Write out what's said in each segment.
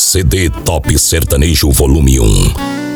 CD Top Sertanejo Volume 1.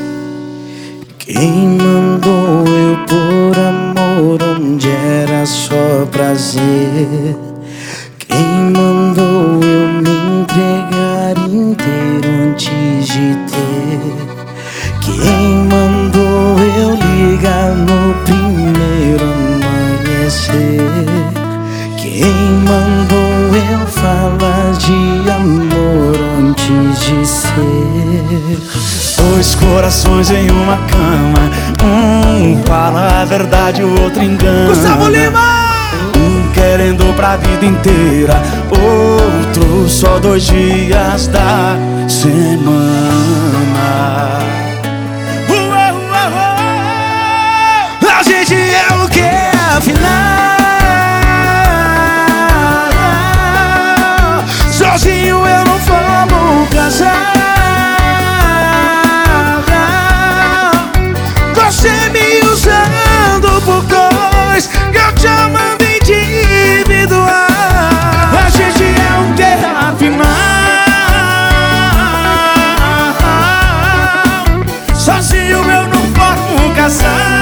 Quem mandou eu por amor onde era só prazer? Quem mandou eu me entregar inteiro antes de ter? Quem mandou eu ligar no primeiro amanhecer? Quem mandou eu falar de amor antes de ser? Dois corações em uma cama, um fala a verdade, o outro engana. Gustavo Lima! Um querendo pra vida inteira, outro só 2 dias da semana. A gente é o que afinal? Sozinho eu não vou casar. Você me usando por coisa que eu te amando individual. A gente é um guerra final. Sozinho eu não vou casar.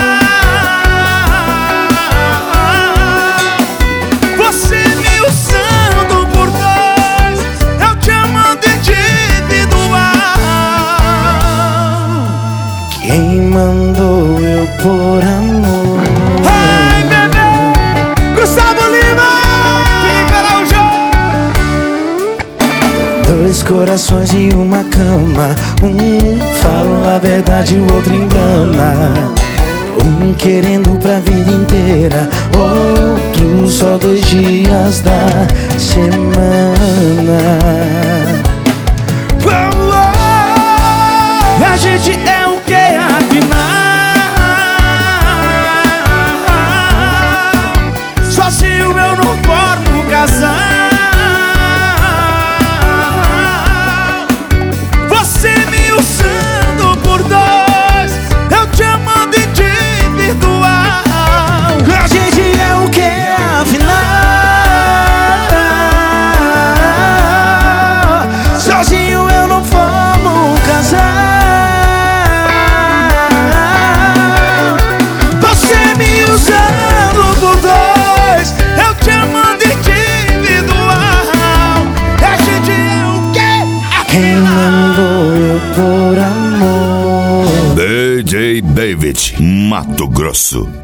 Você me usando por coisa, eu te amando individual. Quem mandou eu por amor? Ai, bebê! Gustavo Lima! Dois corações e uma cama, um fala a verdade, o outro engana. Um querendo pra vida inteira, outro só 2 dias da semana. A gente é o que afinal? Sozinho eu não formo casar. Você me usando por 2, eu te amando individual. A gente é o que afinal? Sozinho eu não formo casar. Usando por 2, eu te amando individual. A gente é o quê? Quem mandou eu por amor? DJ David, Mato Grosso.